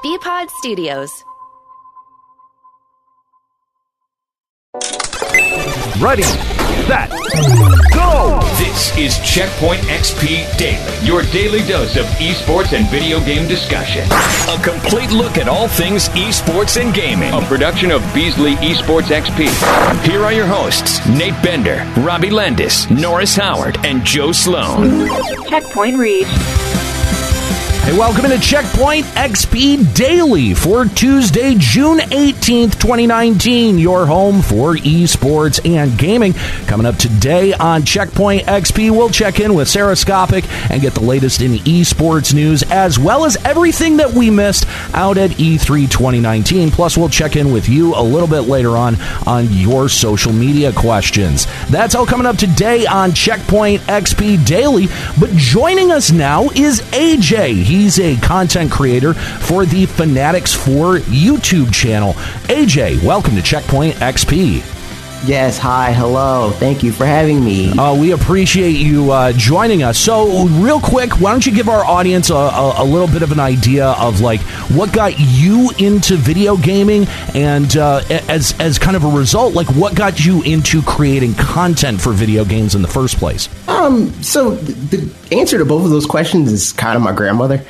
BPod Studios. Ready, set, go! This is Checkpoint XP Daily, your daily dose of esports and video game discussion. A complete look at all things esports and gaming. A production of Beasley Esports XP. Here are your hosts, Nate Bender, Robbie Landis, Norris Howard, and Joe Sloan. Checkpoint reached. Hey, welcome into Checkpoint XP Daily for Tuesday, June 18th, 2019. Your home for esports and gaming. Coming up today on Checkpoint XP, we'll check in with Sarah Skopic and get the latest in esports news, as well as everything that we missed out at E3 2019. Plus, we'll check in with you a little bit later on your social media questions. That's all coming up today on Checkpoint XP Daily. But joining us now is AJ. He's a content creator for the Fanatics 4 YouTube channel. AJ, welcome to Checkpoint XP. Yes, hi, hello. Thank you for having me. We appreciate you joining us. So, real quick, why don't you give our audience a little bit of an idea of like what got you into video gaming, and as kind of a result, like what got you into creating content for video games in the first place? So the answer to both of those questions is kind of my grandmother.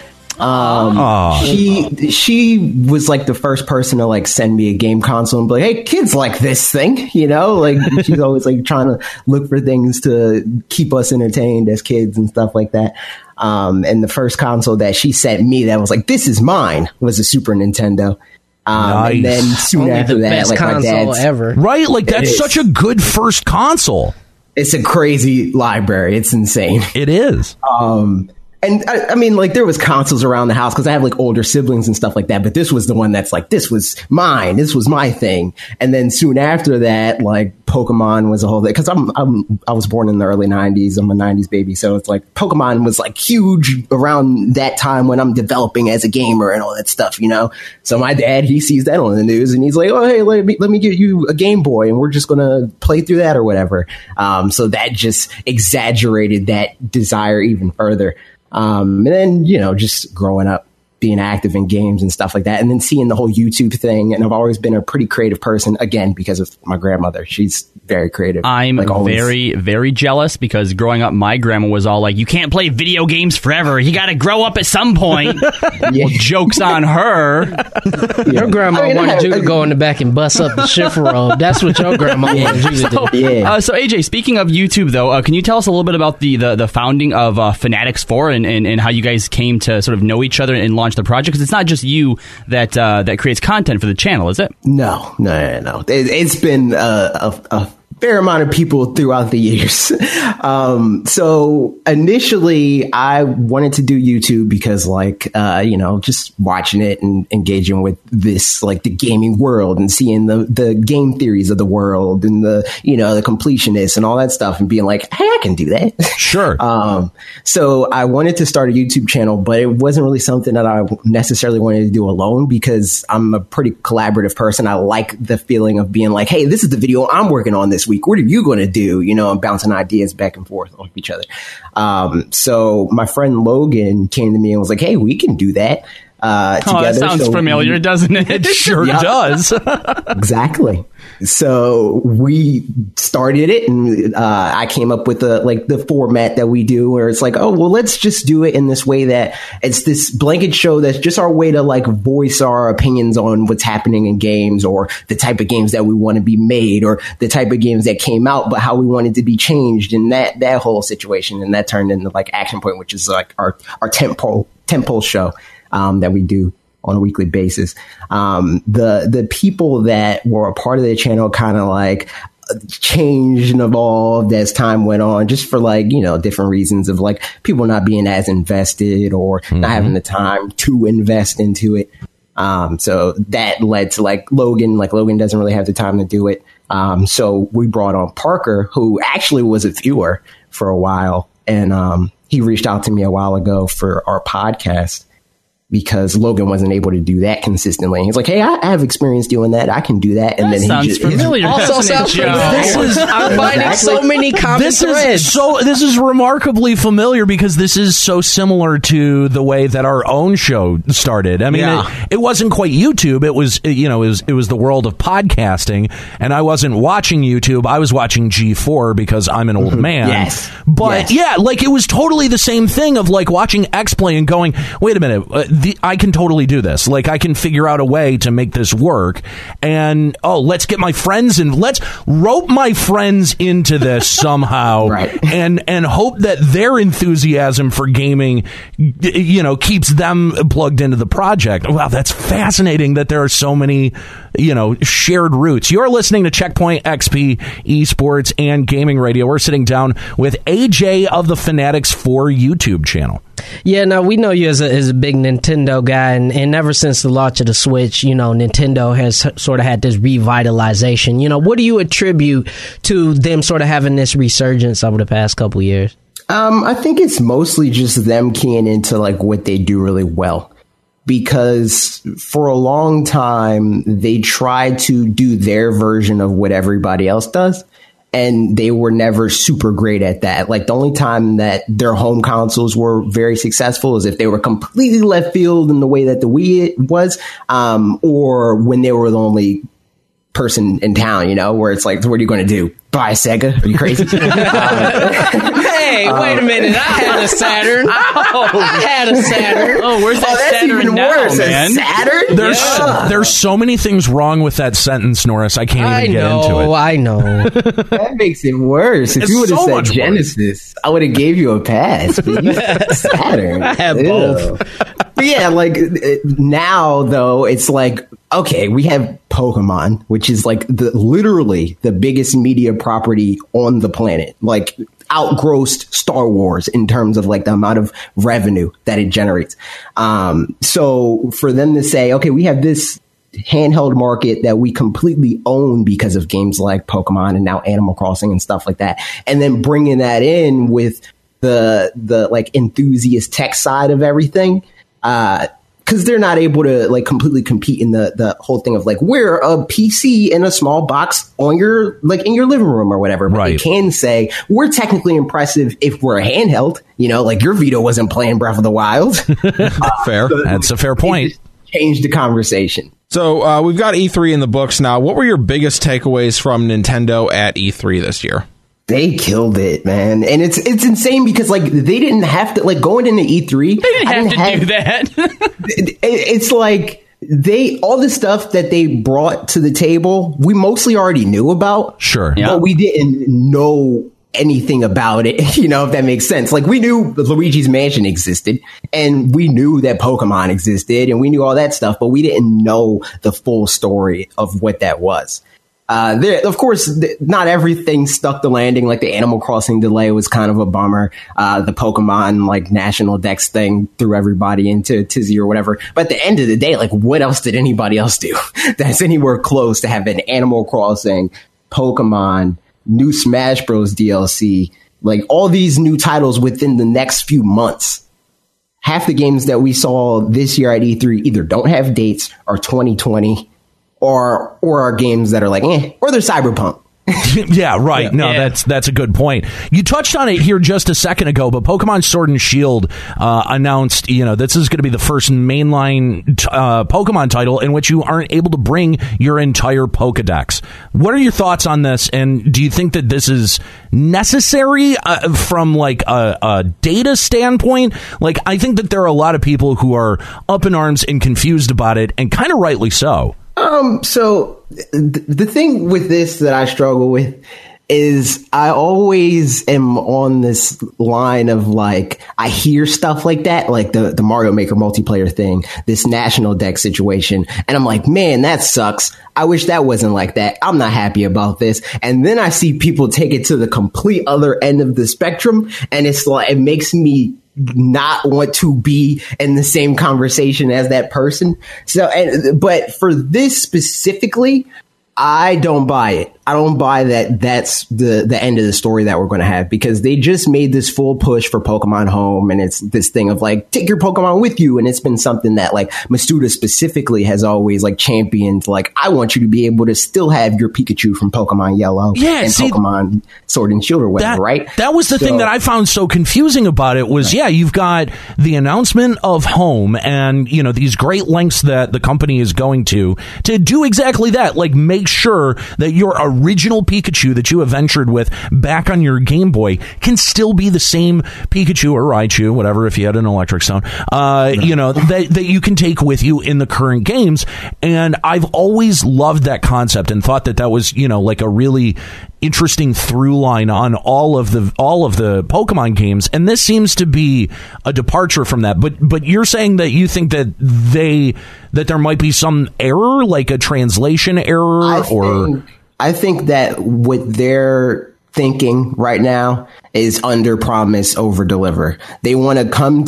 She was like the first person to like send me a game console and be like, hey, kids like this thing, you know, like she's always like trying to look for things to keep us entertained as kids and stuff like that. And the first console that she sent me that was like, this is mine, was a Super Nintendo. Nice. And then soon Only after the that, best like my console dad's ever. Right? Like that's such a good first console. It's a crazy library. It's insane. It is. And I mean, like, there was consoles around the house because I have like older siblings and stuff like that. But this was the one that's like, this was mine. This was my thing. And then soon after that, like, Pokemon was a whole thing. Because I was born in the early 90s. I'm a 90s baby. So it's like Pokemon was like huge around that time when I'm developing as a gamer and all that stuff, you know? So my dad, he sees that on the news and he's like, oh, hey, let me get you a Game Boy and we're just going to play through that or whatever. So that just exaggerated that desire even further. And then, you know, just growing up, being active in games and stuff like that, and then seeing the whole YouTube thing. And I've always been a pretty creative person, again, because of my grandmother. She's very creative. I'm like very, very jealous because growing up, my grandma was all like, you can't play video games forever. You got to grow up at some point. Yeah. Well, joke's on her. Your grandma wanted you to go in the back and bust up the shifter robe. That's what your grandma wanted you to do. Yeah. So AJ, speaking of YouTube, though, can you tell us a little bit about the founding of Fanatics 4 and how you guys came to sort of know each other and launch the project? Because it's not just you that creates content for the channel, is it? No. It's been a fair amount of people throughout the years. So initially I wanted to do YouTube because like, you know, just watching it and engaging with this, like the gaming world and seeing the game theories of the world and the, you know, the completionists and all that stuff and being like, hey, I can do that. Sure. So I wanted to start a YouTube channel, but it wasn't really something that I necessarily wanted to do alone because I'm a pretty collaborative person. I like the feeling of being like, hey, this is the video I'm working on this week. What are you going to do? You know, I'm bouncing ideas back and forth off each other. So my friend Logan came to me and was like, hey, we can do that. Together. That sounds familiar, doesn't it? It sure does. Exactly. So we started it, and I came up with the format that we do, where it's like, oh, well, let's just do it in this way that it's this blanket show that's just our way to like voice our opinions on what's happening in games, or the type of games that we want to be made, or the type of games that came out, but how we wanted to be changed in that whole situation. And that turned into like Action Point, which is like our tentpole show that we do on a weekly basis. The people that were a part of the channel kind of like changed and evolved as time went on, just for like, you know, different reasons of like people not being as invested or not having the time to invest into it. So that led to like Logan doesn't really have the time to do it. So we brought on Parker, who actually was a viewer for a while. And he reached out to me a while ago for our podcast. because Logan wasn't able to do that consistently. He's like, hey, I have experience doing that. I can do that. And then sounds familiar. Also sounds familiar. I'm finding so many common threads. This is remarkably familiar because this is so similar to the way that our own show started. I mean, it wasn't quite YouTube. It was, it was the world of podcasting, and I wasn't watching YouTube. I was watching G4 because I'm an old man. Yes. But it was totally the same thing of like watching XPlay and going, wait a minute, I can totally do this. Like, I can figure out a way to make this work. And, let's get my friends in. Let's rope my friends into this somehow. Right. And hope that their enthusiasm for gaming, keeps them plugged into the project. Wow, that's fascinating that there are so many, shared roots. You're listening to Checkpoint XP Esports and Gaming Radio. We're sitting down with AJ of the Fanatics 4 YouTube channel. Yeah, now we know you as a big Nintendo guy, and ever since the launch of the Switch, Nintendo has sort of had this revitalization. What do you attribute to them sort of having this resurgence over the past couple years? I think it's mostly just them keying into like what they do really well. Because for a long time, they tried to do their version of what everybody else does. And they were never super great at that. Like, the only time that their home consoles were very successful is if they were completely left field in the way that the Wii was, or when they were the only person in town, where it's like, what are you going to do? Buy a Sega? Are you crazy? Hey, wait a minute. I had a Saturn. Oh, where's that that's Saturn even now, worse. man? A Saturn? There's so many things wrong with that sentence, Norris. I can't even get into it. I know. That makes it worse. If It's you would have so said much Genesis, I would have gave you a pass. But you said Saturn. I have both. But yeah, like now though, it's like, okay, we have Pokemon, which is like literally the biggest media property on the planet. Like, outgrossed Star Wars in terms of like the amount of revenue that it generates. So for them to say, okay, we have this handheld market that we completely own because of games like Pokemon and now Animal Crossing and stuff like that, and then bringing that in with the like enthusiast tech side of everything, because they're not able to like completely compete in the whole thing of like, we're a PC in a small box on your, like, in your living room or whatever. But right. They can say we're technically impressive if we're a handheld, like your Vito wasn't playing Breath of the Wild. Fair. That's a fair point. Change the conversation. So we've got E3 in the books now. What were your biggest takeaways from Nintendo at E3 this year? They killed it, man. And it's insane because like they didn't have to, like, going into E3. They didn't have to do that. It's like all the stuff that they brought to the table, we mostly already knew about. Sure. Yeah. But we didn't know anything about it, if that makes sense. Like, we knew Luigi's Mansion existed, and we knew that Pokemon existed, and we knew all that stuff, but we didn't know the full story of what that was. Of course, not everything stuck the landing. Like, the Animal Crossing delay was kind of a bummer. The Pokemon, like, National Dex thing threw everybody into tizzy or whatever. But at the end of the day, like, what else did anybody else do that's anywhere close to having Animal Crossing, Pokemon, new Smash Bros. DLC, like, all these new titles within the next few months? Half the games that we saw this year at E3 either don't have dates, or 2020, or are games that are like, or they're Cyberpunk. Yeah, right. No, that's a good point. You touched on it here just a second ago, but Pokemon Sword and Shield announced, this is going to be the first mainline Pokemon title in which you aren't able to bring your entire Pokedex. What are your thoughts on this? And do you think that this is necessary from like a data standpoint? Like, I think that there are a lot of people who are up in arms and confused about it, and kind of rightly so. So the thing with this that I struggle with is I always am on this line of like, I hear stuff like that, like the Mario Maker multiplayer thing, this National Dex situation, and I'm like, man, that sucks. I wish that wasn't like that. I'm not happy about this. And then I see people take it to the complete other end of the spectrum, and it's like, it makes me not want to be in the same conversation as that person. So, but for this specifically, I don't buy it. I don't buy that that's the end of the story that we're going to have, because they just made this full push for Pokemon Home, and it's this thing of like, take your Pokemon with you. And it's been something that like Masuda specifically has always like championed. Like, I want you to be able to still have your Pikachu from Pokemon Yellow and Pokemon Sword and Shield or whatever, right? That was the thing that I found so confusing about it was, you've got the announcement of Home and, you know, these great lengths that the company is going to do exactly that. Like, make sure that your original Pikachu that you have ventured with back on your Game Boy can still be the same Pikachu or Raichu, whatever, if you had an Electric Stone, you know, that you can take with you in the current games. And I've always loved that concept and thought that was, you know, like a really interesting through line on all of the Pokemon games, and this seems to be a departure from that. But you're saying that you think that there might be some error, like a translation error, I think that what they're thinking right now is under promise, over deliver. They want to come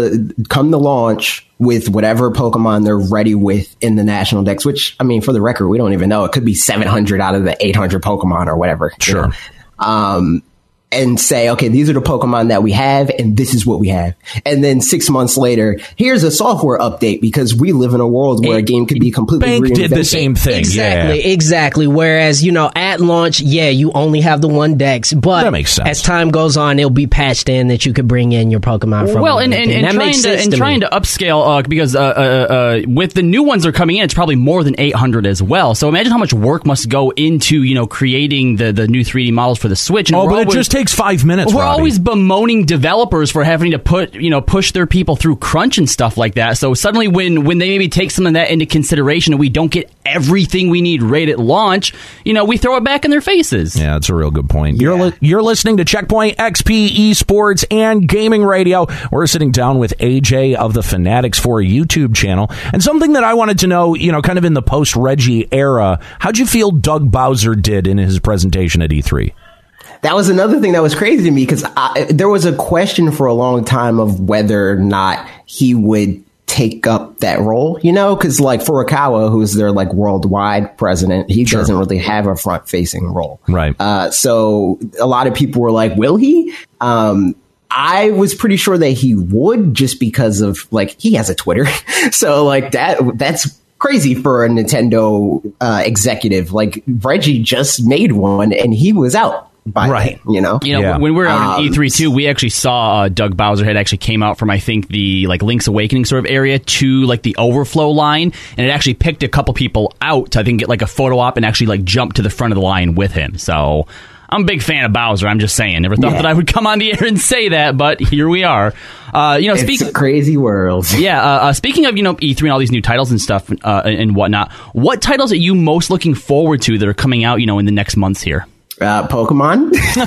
to launch with whatever Pokemon they're ready with in the National Dex, which, I mean, for the record, we don't even know. It could be 700 out of the 800 Pokemon or whatever. Sure. You know? And say, okay, these are the Pokemon that we have, and this is what we have. And then 6 months later, here's a software update, because we live in a world where a game could be completely Bank reinvented. did the same thing. Exactly. Whereas, you know, at launch, you only have the one Dex, but that makes sense. As time goes on, it'll be patched in that you could bring in your Pokemon from. Well, and trying to upscale, because with the new ones that are coming in, it's probably more than 800 as well. So imagine how much work must go into, you know, creating the new 3D models for the Switch. And but it just takes 5 minutes. We're always bemoaning developers for having to push their people through crunch and stuff like that. So suddenly when they maybe take some of that into consideration and we don't get everything we need right at launch, you know, we throw it back in their faces. Yeah, that's a real good point. You're listening to Checkpoint XP Esports and Gaming Radio. We're sitting down with AJ of the Fanatics 4 YouTube channel. And something that I wanted to know, you know, kind of in the post-Reggie era, how'd you feel Doug Bowser did in his presentation at E3? That was another thing that was crazy to me, because there was a question for a long time of whether or not he would take up that role, you know, because like Furukawa, who's their like worldwide president, he doesn't really have a front facing role. Right. So a lot of people were like, will he? I was pretty sure that he would, just because of like, he has a Twitter. So like that's crazy for a Nintendo executive. Like, Reggie just made one and he was out. Right. You know, when we were out at E3 too, we actually saw Doug Bowser had actually came out from, I think, the like Link's Awakening sort of area to like the overflow line, and it actually picked a couple people out to, I think, get like a photo op and actually like jump to the front of the line with him. So I'm a big fan of Bowser. I'm just saying, never thought that I would come on the air and say that, but here we are. You know, it's a crazy world. Yeah. Speaking of, you know, E3 and all these new titles and stuff and whatnot, what titles are you most looking forward to that are coming out, you know, in the next months here? Pokemon.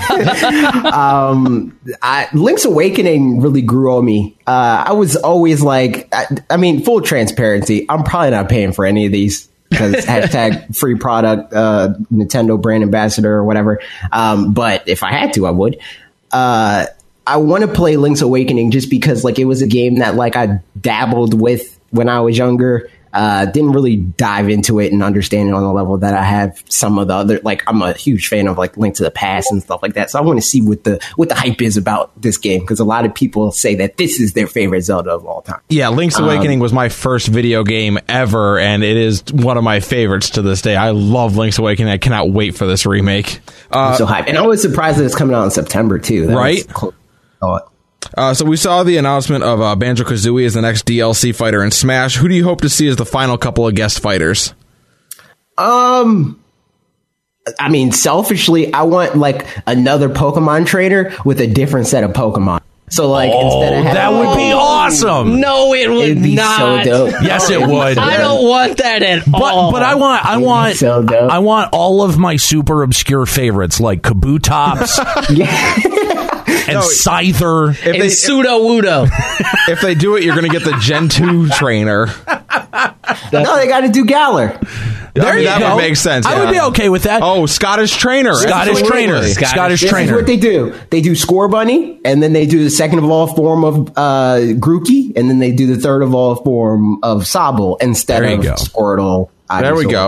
Link's Awakening really grew on me. I was always like, I mean, full transparency, I'm probably not paying for any of these, because hashtag free product, Nintendo brand ambassador or whatever. But if I had to, I would. I want to play Link's Awakening just because like it was a game that like I dabbled with when I was younger. Didn't really dive into it and understand it on the level that I have some of the other, like, I'm a huge fan of like Link to the Past and stuff like that. So I want to see what the hype is about this game, because a lot of people say that this is their favorite Zelda of all time. Yeah, Link's Awakening was my first video game ever, and it is one of my favorites to this day. I love Link's Awakening. I cannot wait for this remake. I'm so hyped. And I was surprised that it's coming out in September too. That right? So we saw the announcement of Banjo-Kazooie as the next DLC fighter in Smash. Who do you hope to see as the final couple of guest fighters? I mean, selfishly, I want like another Pokemon trainer with a different set of Pokemon. So like, instead of having, that would be awesome. No, it would be not. So dope. Yes, it would. I don't want that at all. But I want all of my super obscure favorites like Kabutops. And Scyther. And Sudowoodo. If they do it, you're going to get the Gen 2 trainer. No, they got to do Galar. That would make sense. I would be okay with that. Oh, Scottish trainer. Scottish trainer. This is what they do. They do Score Bunny, and then they do the second evolved form of Grookey, and then they do the third evolved form of Sobble instead of Squirtle. There we go.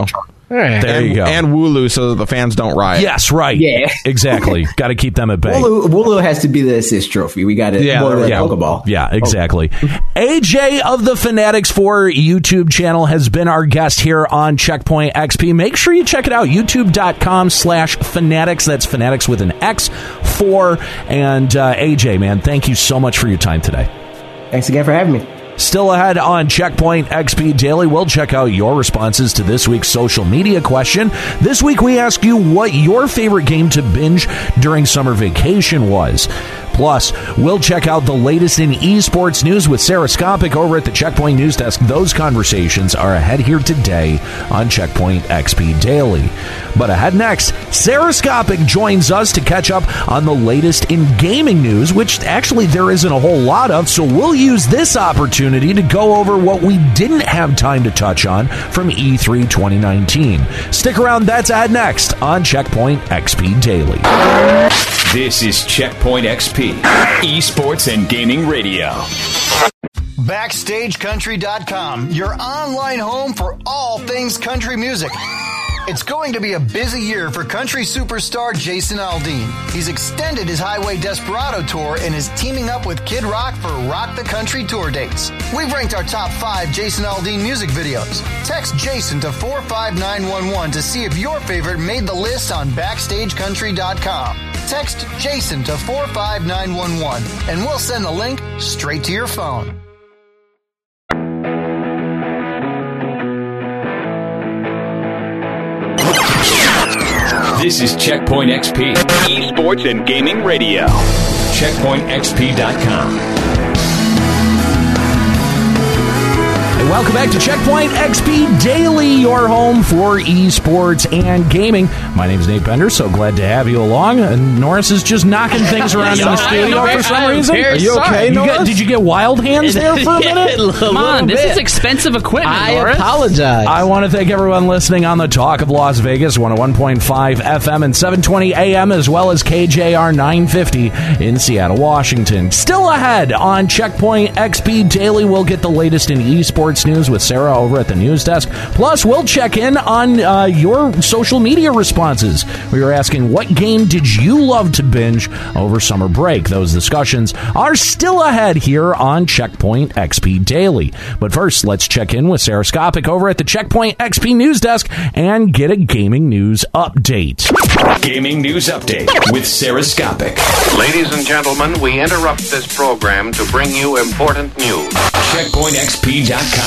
There you go. And Wooloo, so that the fans don't riot. Yes, right. Yeah. Exactly. Got to keep them at bay. Wooloo has to be the assist trophy. We got to Pokeball. Yeah, exactly. AJ of the Fanatics 4 YouTube channel has been our guest here on Checkpoint XP. Make sure you check it out. YouTube.com/Fanatics. That's Fanatics with an X 4. And AJ, man, thank you so much for your time today. Thanks again for having me. Still ahead on Checkpoint XP Daily, we'll check out your responses to this week's social media question. This week we ask you what your favorite game to binge during summer vacation was. Plus, we'll check out the latest in esports news with Sarah Skopik over at the Checkpoint News Desk. Those conversations are ahead here today on Checkpoint XP Daily. But ahead next, Sarah Skopik joins us to catch up on the latest in gaming news, which actually there isn't a whole lot of, so we'll use this opportunity to go over what we didn't have time to touch on from E3 2019. Stick around, that's ahead next on Checkpoint XP Daily. This is Checkpoint XP, esports and gaming radio. BackstageCountry.com, your online home for all things country music. It's going to be a busy year for country superstar Jason Aldean. He's extended his Highway Desperado tour and is teaming up with Kid Rock for Rock the Country tour dates. We've ranked our top 5 Jason Aldean music videos. Text Jason to 45911 to see if your favorite made the list on BackstageCountry.com. Text Jason to 45911 and we'll send the link straight to your phone. This is Checkpoint XP, esports and gaming radio. CheckpointXP.com. Welcome back to Checkpoint XP Daily, your home for esports and gaming. My name is Nate Bender, so glad to have you along. And Norris is just knocking things around in the studio for some reason. Are you okay, Norris? Did you get wild hands there for a minute? Come on, this is expensive equipment, I apologize. I want to thank everyone listening on the Talk of Las Vegas, 101.5 FM and 720 AM, as well as KJR 950 in Seattle, Washington. Still ahead on Checkpoint XP Daily, we'll get the latest in esports news with Sarah over at the news desk. Plus, we'll check in on your social media responses. We were asking, what game did you love to binge over summer break? Those discussions are still ahead here on Checkpoint XP Daily. But first, let's check in with Sarah Skopik over at the Checkpoint XP news desk and get a gaming news update. Gaming news update with Sarah Skopik. Ladies and gentlemen, we interrupt this program to bring you important news. CheckpointXP.com.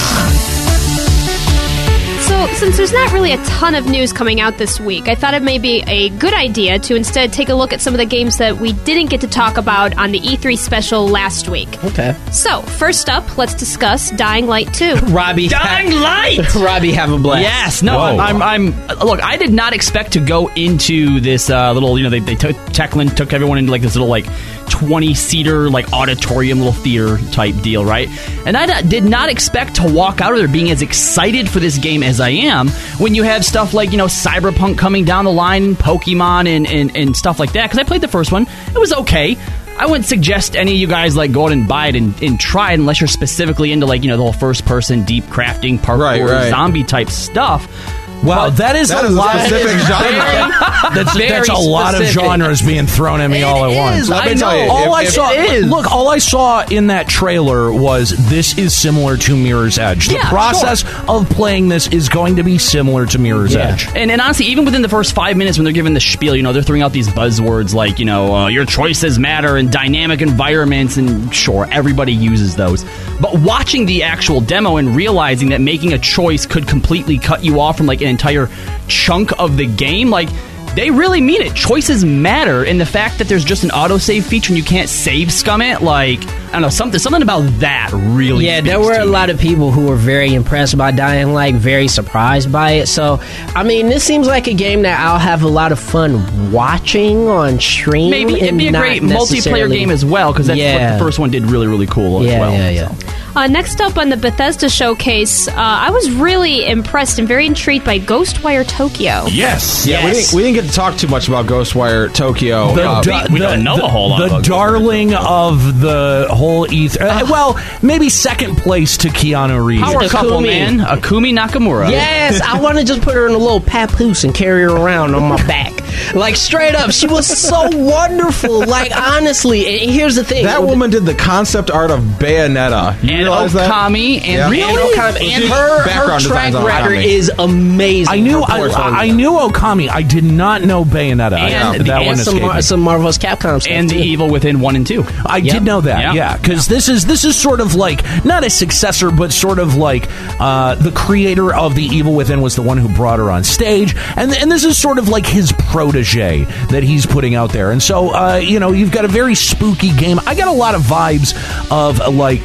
So, since there's not really a ton of news coming out this week, I thought it may be a good idea to instead take a look at some of the games that we didn't get to talk about on the E3 special last week. Okay. So, first up, let's discuss Dying Light 2. Robbie. Dying Light! Robbie, have a blast. Yes, no, I'm look, I did not expect to go into this little, they took, Techland took everyone into like this little 20-seater auditorium, little theater type deal, right? And I did not expect to walk out of there being as excited for this game as I am when you have stuff like, Cyberpunk coming down the line, Pokemon and stuff like that. Because I played the first one. It was okay. I wouldn't suggest any of you guys go out and buy it and try it unless you're specifically into the whole first person deep crafting parkour zombie type stuff. Wow, that is a lot of specific genre. That's a lot of genres being thrown at me all at once. Let me tell you, all I saw in that trailer was this is similar to Mirror's Edge. The process of playing this is going to be similar to Mirror's Edge. And honestly, even within the first 5 minutes when they're giving the spiel, they're throwing out these buzzwords like, your choices matter and dynamic environments, and sure, everybody uses those. But watching the actual demo and realizing that making a choice could completely cut you off from an entire chunk of the game, they really mean it. Choices matter, and the fact that there's just an autosave feature and you can't save scum it, I don't know, something about that really. Yeah, there were a lot of people who were very impressed by Dying Light, very surprised by it. So, I mean, this seems like a game that I'll have a lot of fun watching on stream. Maybe it'd be a great multiplayer game as well, because that's what the first one did really, really cool as well. Yeah. Next up on the Bethesda showcase, I was really impressed and very intrigued by Ghostwire Tokyo. Yes. Yeah, we didn't get get to talk too much about Ghostwire Tokyo. We don't know a whole lot The about darling of the whole E3. Well, maybe second place to Keanu Reeves. Power couple, Akumi. man. Akumi Nakamura. Yes, I want to just put her in a little papoose and carry her around on my back. Like, straight up, she was so wonderful. Like, honestly, and here's the thing. That woman did the concept art of Bayonetta. You And realize that? Okami. And Yeah. Really? And her Background track designs on record Okami. is amazing. I knew Okami. I did not know Bayonetta. And that one escaped me. some Marvel's Capcom stuff and the too. Evil Within 1 and 2. I Yep. did know that, Yeah. because this is sort of like not a successor, but sort of like the creator of the Evil Within was the one who brought her on stage, and this is sort of like his protege that he's putting out there, and so you've got a very spooky game. I got a lot of vibes of like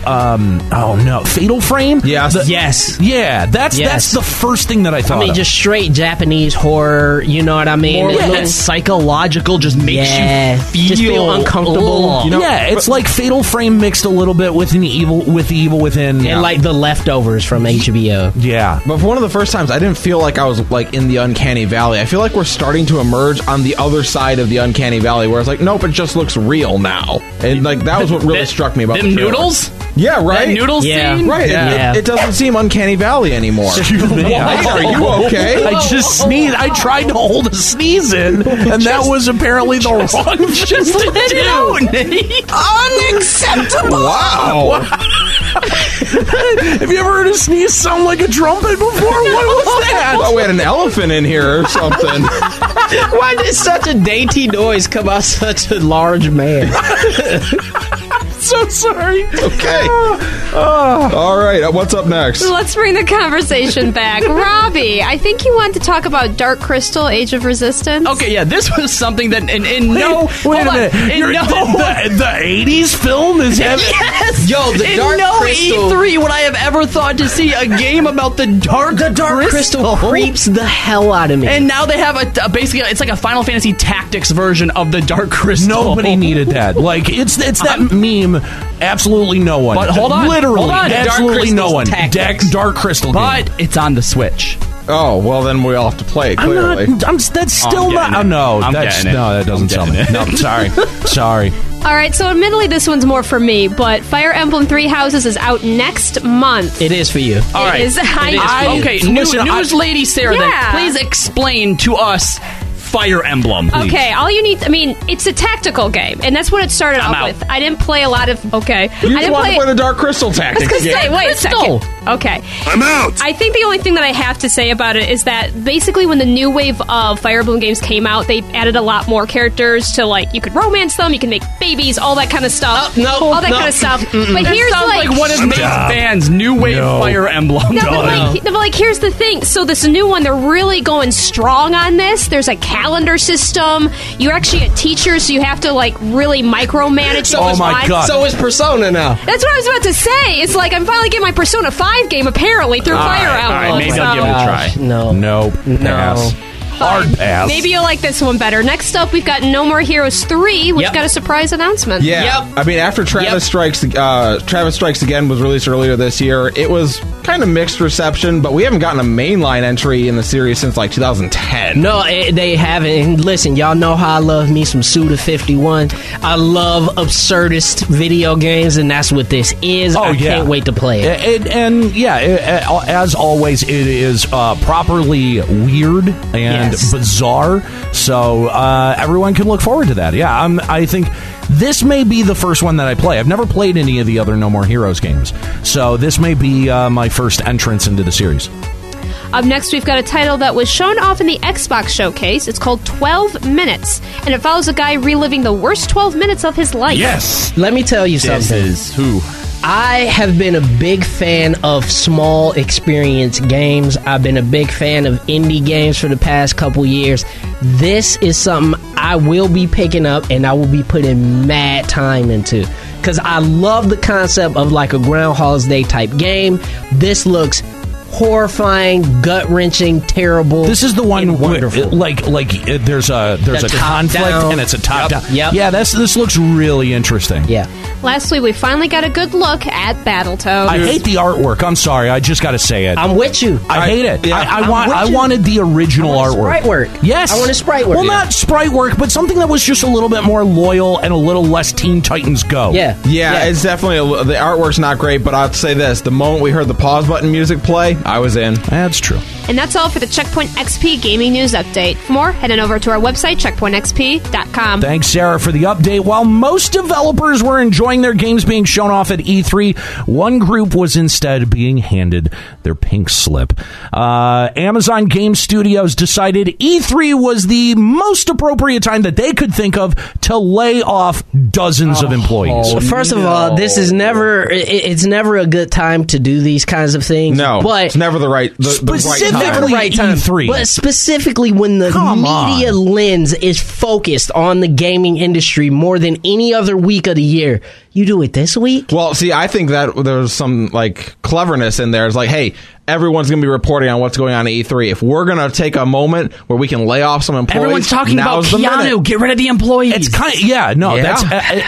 Fatal Frame. Yes. Yes. Yeah, that's the first thing that I thought. I mean, of. just straight Japanese horror. You know what I mean? More It like looks- that psychological, just makes you just feel uncomfortable. Ugh. yeah, it's like Fatal Frame mixed a little bit with the Evil Within. And like the leftovers from HBO. Yeah. But for one of the first times, I didn't feel like I was like in the uncanny valley. I feel like we're starting to emerge on the other side of the uncanny valley, where it's like, nope, it just looks real now. And like that was what really struck me about them the trailer. noodles. Yeah, right. That noodle Yeah. scene. Right. Yeah. It doesn't seem uncanny valley anymore. Yeah. Are you okay? I just sneezed. I tried to hold a sneeze in, and that was apparently the wrong thing to do. Unacceptable! Wow. Have you ever heard a sneeze sound like a trumpet before? What was that? Well, we had an elephant in here or something. Why did such a dainty noise come out such a large man? So sorry. Okay. All right. What's up next? Let's bring the conversation back. Robbie, I think you wanted to talk about Dark Crystal: Age of Resistance. Okay, yeah, this was something that in no Wait hold a on. minute. In You're- no, the 80s film is having. yes. Yo, the in Dark no Crystal- E3 would I have ever thought to see a game about the Dark Crystal creeps the hell out of me. And now they have basically it's like a Final Fantasy Tactics version of the Dark Crystal. Nobody needed that. Like it's that meme. Absolutely no one. But hold on, literally, hold on. absolutely no one. Tactics. Dark Crystal game. But it's on the Switch. Oh, well, then we all have to play it, clearly. That's still I'm not. getting Oh, it. no, I'm that's getting it. no, that doesn't I'm sound. getting it. No, sorry. All right, so admittedly, this one's more for me, but Fire Emblem Three Houses is out next month. It is for you. All right. It is. Okay, Listen, news lady Sarah, Yeah. then please explain to us Fire Emblem. Please. Okay, all you need, I mean, it's a tactical game, and that's what it started I'm out out. with. I didn't play a lot of, okay. You I just didn't want to play play the Dark Crystal Tactics I was gonna say, game. wait a second. Okay. I'm out. I think the only thing that I have to say about it is that basically when the new wave of Fire Emblem games came out, they added a lot more characters to, like, you could romance them, you can make babies, all that kind of stuff. No, all that no. kind of stuff. But That here's sounds like one of Nate's bands, New Wave Fire Emblem. No, but like, here's the thing. So this new one, they're really going strong on this. There's a calendar system. You're actually a teacher, so you have to like really micromanage. Oh my God. So is Persona now. That's what I was about to say. It's like I'm finally getting my Persona 5 game apparently through Fire Emblem. all right, maybe I'll so- give it a try. No. Nope. Pass. Hard pass. Maybe you'll like this one better. Next up, we've got No More Heroes 3, which Yep. got a surprise announcement. Yeah, I mean, after Travis Strikes Again was released earlier this year, it was kind of mixed reception, but we haven't gotten a mainline entry in the series since like 2010. No, they haven't. And listen, y'all know how I love me some Suda 51. I love absurdist video games, and that's what this is. I can't wait to play it. As always, it is properly weird and bizarre. So everyone can look forward to that. Yeah, I think this may be the first one that I play. I've never played any of the other No More Heroes games, so this may be my first entrance into the series. Up next, we've got a title that was shown off in the Xbox showcase. It's called 12 Minutes, and it follows a guy reliving the worst 12 minutes of his life. Yes. Let me tell you something. This is who? I have been a big fan of small experience games. I've been a big fan of indie games for the past couple years. This is something I will be picking up and I will be putting mad time into. Because I love the concept of like a Groundhog's Day type game. This looks horrifying, gut-wrenching, terrible. This is the one and wonderful. There's a That's a conflict top-down. and it's a top down. Yep. Yeah, this looks really interesting. Yeah. Lastly, we finally got a good look at Battletoads. I hate the artwork. I'm sorry. I just got to say it. I'm with you. I hate it. Yeah. I wanted the original artwork. Sprite work. Yes. I wanted sprite work. Well, not sprite work, but something that was just a little bit more loyal and a little less Teen Titans Go. Yeah. Yeah, it's definitely the artwork's not great, but I'll say this: the moment we heard the pause button music play, I was in. That's true. And that's all for the Checkpoint XP Gaming News Update. For more, head on over to our website, checkpointxp.com. Thanks, Sarah, for the update. While most developers were enjoying their games being shown off at E3, one group was instead being handed their pink slip. Amazon Game Studios decided E3 was the most appropriate time that they could think of to lay off dozens of employees. First of all, this is it's never a good time to do these kinds of things. No, but it's never the right time. Never the right time. E3. But specifically when the media lens is focused on the gaming industry more than any other week of the year, you do it this week? Well, see, I think that there's some cleverness in there. It's like, hey, everyone's going to be reporting on what's going on at E3. If we're going to take a moment where we can lay off some employees, everyone's talking about now's the Keanu. minute. Get rid of the employees. It's kind of, that's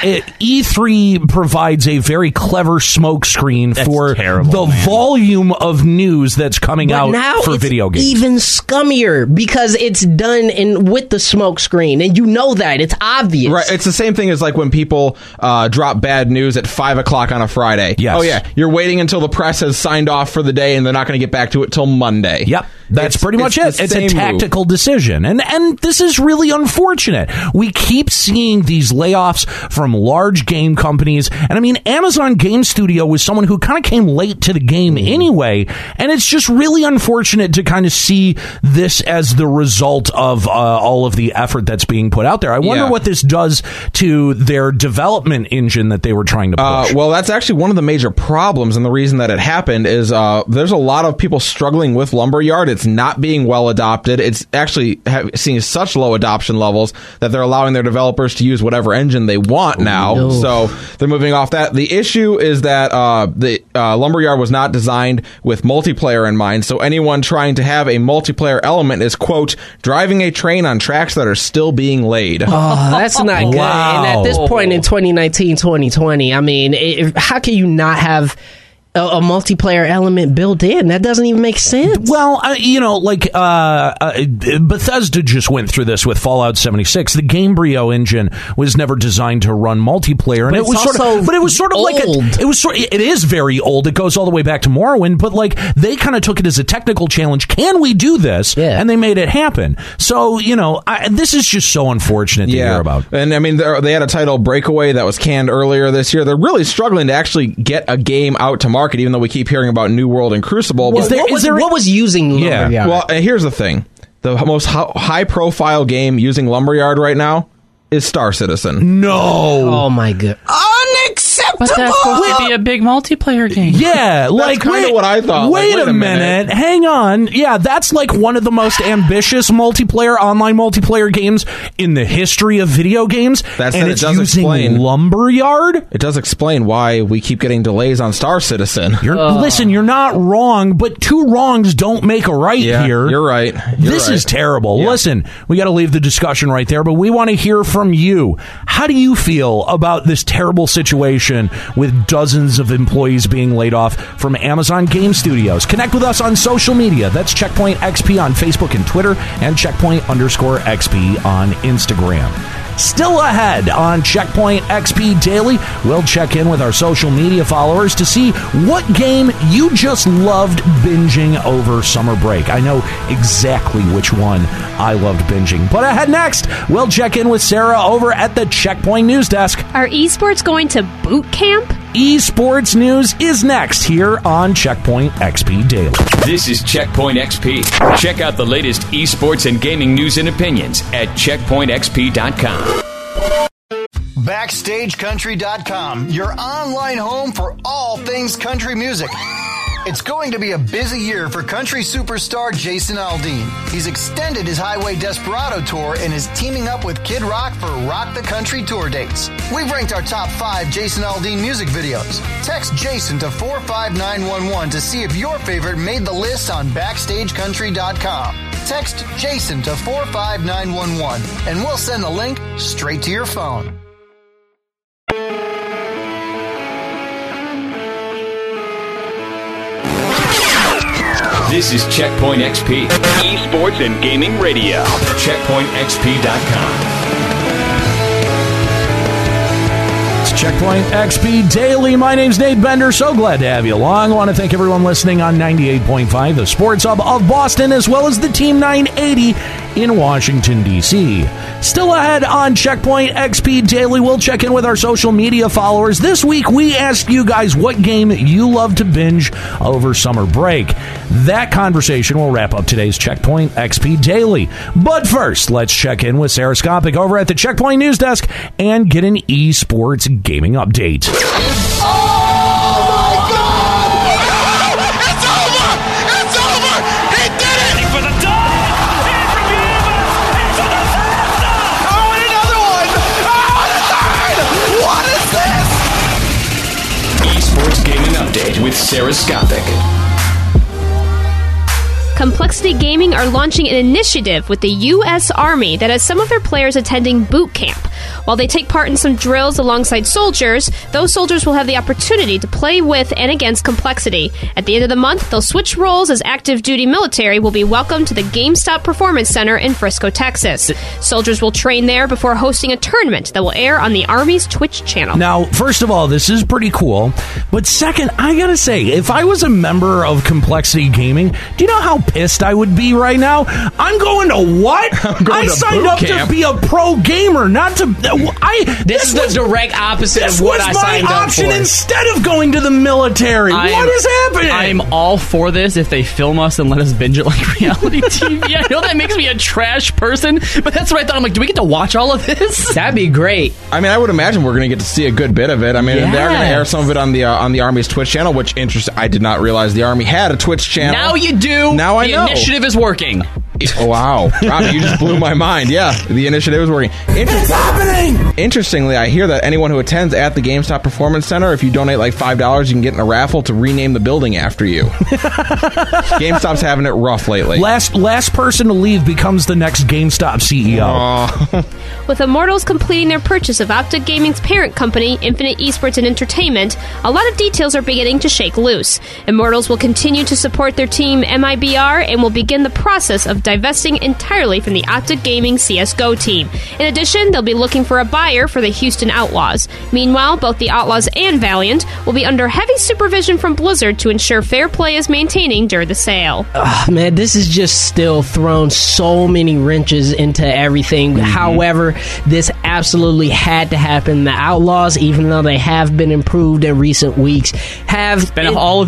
E3 provides a very clever smokescreen for the volume of news that's coming out now for it's video games. Even scummier because it's done with the smokescreen, and you know that it's obvious. Right, it's the same thing as when people drop bad news at 5 o'clock on a Friday. Yes. Oh yeah, you're waiting until the press has signed off for the day, and they're not going to get back to it till Monday. Yep. That's pretty much it. It's a tactical move. decision. And this is really unfortunate. We keep seeing these layoffs from large game companies. And I mean, Amazon Game Studio was someone who kind of came late to the game anyway. And it's just really unfortunate to kind of see this as the result of all of the effort that's being put out there. I wonder what this does to their development engine that they were trying to push. Well, that's actually one of the major problems. And the reason that it happened is there's a lot of people struggling with Lumberyard. It's not being well adopted. It's actually seeing such low adoption levels that they're allowing their developers to use whatever engine they want now. No. So they're moving off that. The issue is that the Lumberyard was not designed with multiplayer in mind. So anyone trying to have a multiplayer element is, quote, driving a train on tracks that are still being laid. Oh, that's not good. Wow. And at this point in 2019, 2020, I mean, how can you not have a multiplayer element built in? That doesn't even make sense. Well, Bethesda just went through this with Fallout 76. The Gamebryo engine was never designed to run multiplayer, and it was sort of old. it is very old. It goes all the way back to Morrowind, but they kind of took it as a technical challenge. Can we do this? Yeah. And they made it happen. So, this is just so unfortunate to hear about. And I mean, they had a title, Breakaway, that was canned earlier this year. They're really struggling to actually get a game out to market, even though we keep hearing about New World and Crucible. What was using Lumberyard? Well, here's the thing. The most high-profile game using Lumberyard right now is Star Citizen. No. Oh, my God. Unacceptable! But that's supposed to be a big multiplayer game. Yeah, That's kind of what I thought. Wait a minute. Hang on. Yeah, that's one of the most ambitious online multiplayer games in the history of video games. That's and it it's does using explain Lumberyard. It does explain why we keep getting delays on Star Citizen. Listen, you're not wrong, but two wrongs don't make a right here. You're right. This is terrible. Yeah. Listen, we got to leave the discussion right there, but we want to hear from you. How do you feel about this terrible situation with dozens of employees being laid off from Amazon Game Studios? Connect with us on social media. That's Checkpoint XP on Facebook and Twitter, and Checkpoint_XP on Instagram. Still ahead on Checkpoint XP Daily, we'll check in with our social media followers to see what game you just loved binging over summer break. I know exactly which one I loved binging. But ahead next, we'll check in with Sarah over at the Checkpoint News Desk. Are esports going to boot camp? Esports news is next here on Checkpoint XP Daily. This is Checkpoint XP. Check out the latest esports and gaming news and opinions at checkpointxp.com. BackstageCountry.com, your online home for all things country music. It's going to be a busy year for country superstar Jason Aldean. He's extended his Highway Desperado tour and is teaming up with Kid Rock for Rock the Country tour dates. We've ranked our top 5 Jason Aldean music videos. Text Jason to 45911 to see if your favorite made the list on BackstageCountry.com. Text Jason to 45911 and we'll send the link straight to your phone. This is Checkpoint XP, esports and gaming radio. CheckpointXP.com. Checkpoint XP Daily. My name's Nate Bender. So glad to have you along. I want to thank everyone listening on 98.5, the Sports Hub of Boston, as well as the Team 980 in Washington, D.C. Still ahead on Checkpoint XP Daily, we'll check in with our social media followers. This week, we asked you guys what game you love to binge over summer break. That conversation will wrap up today's Checkpoint XP Daily. But first, let's check in with Sarah Skopik over at the Checkpoint News Desk and get an esports gaming update. With Sarah Skopik. Complexity Gaming are launching an initiative with the U.S. Army that has some of their players attending boot camp. While they take part in some drills alongside soldiers, those soldiers will have the opportunity to play with and against Complexity. At the end of the month, they'll switch roles as active duty military will be welcomed to the GameStop Performance Center in Frisco, Texas. Soldiers will train there before hosting a tournament that will air on the Army's Twitch channel. Now, first of all, this is pretty cool. But second, I gotta say, if I was a member of Complexity Gaming, do you know how pissed I would be right now? I'm going to what? I signed up to be a pro gamer, not to... This is the direct opposite of what I signed up for. This was my option instead of going to the military. What is happening? I'm all for this if they film us and let us binge it like reality TV. I know that makes me a trash person, but that's what I thought. I'm like, do we get to watch all of this? That'd be great. I mean, I would imagine we're going to get to see a good bit of it. I mean, they're going to air some of it on the Army's Twitch channel, which I did not realize the Army had a Twitch channel. Now you do. Now I know. The initiative is working. Oh, wow. Robbie, you just blew my mind. Yeah, the initiative is working. It's happening! Interestingly, I hear that anyone who attends at the GameStop Performance Center, if you donate like $5, you can get in a raffle to rename the building after you. GameStop's having it rough lately. Last person to leave becomes the next GameStop CEO. With Immortals completing their purchase of Optic Gaming's parent company, Infinite Esports and Entertainment, a lot of details are beginning to shake loose. Immortals will continue to support their team MIBR and will begin the process of divesting entirely from the Optic Gaming CSGO team. In addition, they'll be looking for a buyer for the Houston Outlaws. Meanwhile, both the Outlaws and Valiant will be under heavy supervision from Blizzard to ensure fair play is maintaining during the sale. Man, this is just still thrown so many wrenches into everything. Mm-hmm. However, this absolutely had to happen. The Outlaws, even though they have been improved in recent weeks, have been all of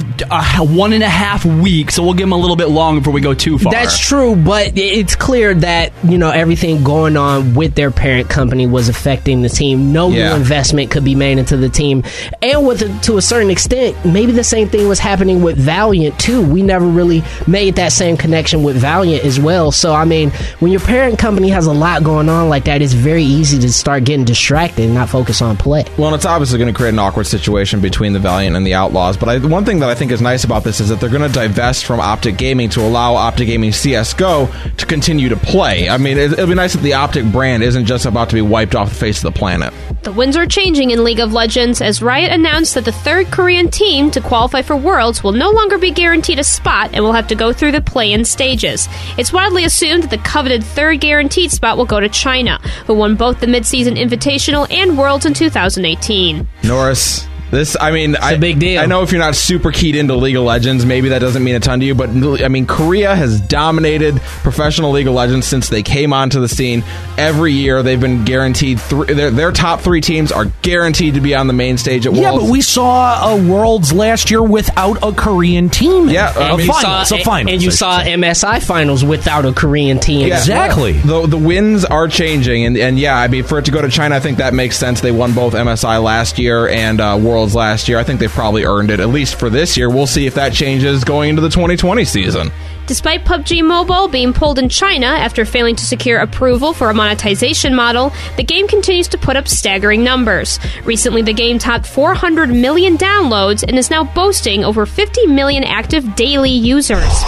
1.5 weeks, so we'll give them a little bit long before we go too far. That's true, but it's clear that, you know, everything going on with their parent company was affecting the team. No new investment could be made into the team. And to a certain extent, maybe the same thing was happening with Valiant, too. We never really made that same connection with Valiant as well. So, I mean, when your parent company has a lot going on like that, it's very easy to start getting distracted and not focus on play. Well, and it's obviously going to create an awkward situation between the Valiant and the Outlaws. But one thing that I think is nice about this is that they're going to divest from Optic Gaming to allow Optic Gaming CSGO to continue to play. I mean, it'll be nice that the Optic brand isn't just about to be wiped off the face of the planet. The winds are changing in League of Legends as Riot announced that the third Korean team to qualify for Worlds will no longer be guaranteed a spot and will have to go through the play-in stages. It's widely assumed that the coveted third guaranteed spot will go to China, who won both the Mid-Season Invitational and Worlds in 2018. Norris, it's a big deal. I know if you're not super keyed into League of Legends, maybe that doesn't mean a ton to you, but I mean, Korea has dominated professional League of Legends since they came onto the scene. Every year, they've been guaranteed their top 3 teams are guaranteed to be on the main stage at Worlds. Yeah, but we saw Worlds last year without a Korean team. Yeah, and you saw MSI finals without a Korean team. Yeah, exactly. The winds are changing, and yeah, I mean, for it to go to China, I think that makes sense. They won both MSI last year and Worlds last year. I think they probably earned it, at least for this year. We'll see if that changes going into the 2020 season. Despite PUBG Mobile being pulled in China after failing to secure approval for a monetization model, the game continues to put up staggering numbers. Recently, the game topped 400 million downloads and is now boasting over 50 million active daily users.